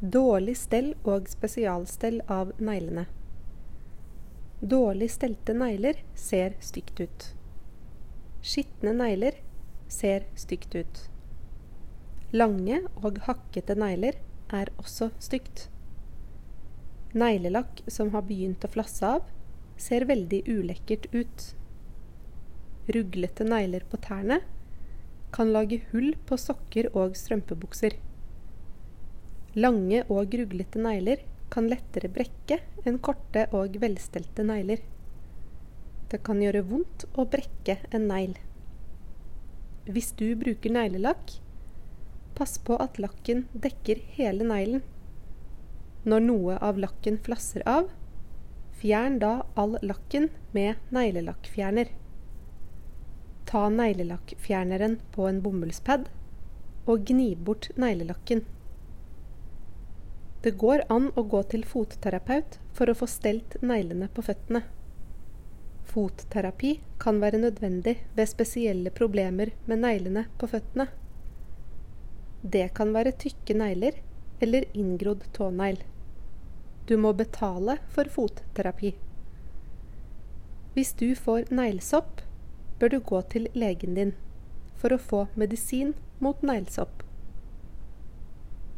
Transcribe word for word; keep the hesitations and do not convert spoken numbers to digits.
Dårlig stell og spesialstell av neglene. Dårlig stelte negler ser stygt ut. Skittne negler ser stygt ut. Lange og hakkete negler er også stygt. Neglelakk som har begynt å flasse av, ser veldig ulekkert ut. Ruglete negler på tærne kan lage hull på sokker og strømpebukser. Lange og ruglete negler kan lettere brekke enn korte og velstelte negler. Det kan gjøre vondt å brekke en negl. Hvis du bruker neglelakk, pass på at lakken dekker hele neglen. Når noe av lakken flasser av, fjern da all lakken med neglelakkfjerner. Ta neglelakkfjerneren på en bomullspad og gni bort neglelakken. Det går an å gå til fotterapeut for å få stelt neglene på føttene. Fotterapi kan være nødvendig ved spesielle problemer med neglene på føttene. Det kan være tykke negler eller inngrodd tånegl. Du må betale for fotterapi. Hvis du får neglesopp, bør du gå til legen din for å få medisin mot neglesopp.